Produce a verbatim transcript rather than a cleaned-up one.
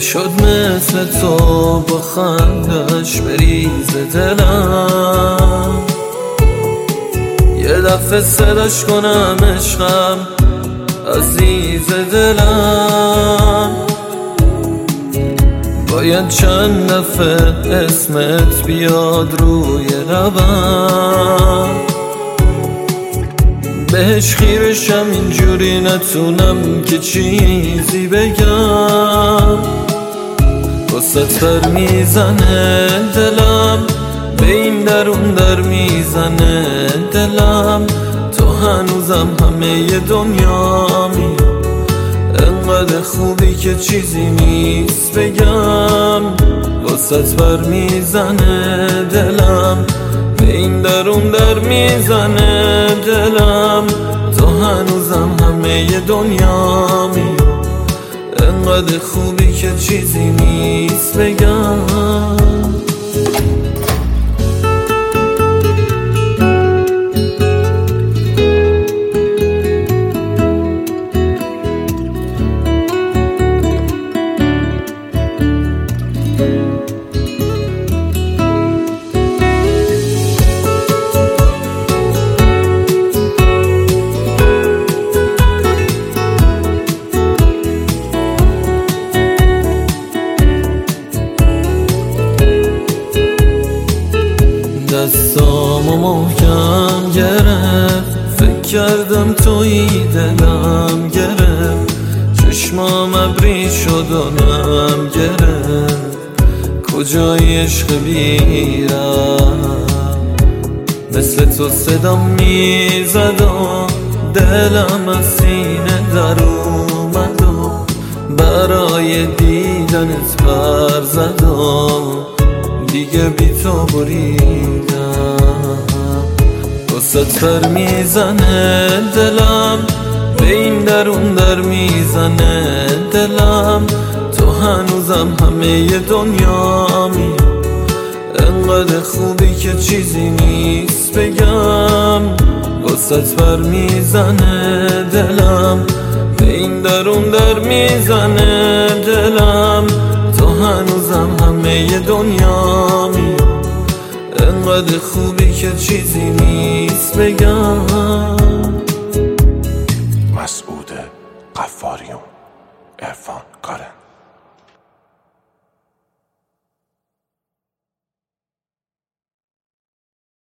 شد مثل تو با خندش بریزه دلم، یه دفعه صداش کنم عشقم عزیز دلم. باید چند دفعه اسمت بیاد روی لبم، بهش خیرشم اینجوری نتونم که چیزی بگم. واسه بر میزنه دلم، به این درون در میزنه دلم. تو هنوزم همه دنیامی، انقدر خوبی که چیزی نیست بگم. واسه بر میزنه دلم، به این درون در میزنه دلم. تو هنوزم همه دنیامی، انقدر خوبی که چیزی نیست بگم. دستامو محکم گرفت، فکر کردم تویی دلم گرفت. چشمام ابری شد و نم گرفت، کجای عشق بیرم. مثل تو صدام میزد و دلم از سینه در اومد و برای دیدنت پر زد و دیگه بی تو بریدم. واسه بر میزنه دلم، به این درون در میزنه دلم. تو هنوزم همه دنیامی، انقدر خوبی که چیزی نیست بگم. واسه بر میزنه دلم، به این درون در میزنه دلم. تو هنوزم همه دنیامی، انقدر خوبی که چیزی نیست بگم. مسعود غفاریون، عرفان کارن.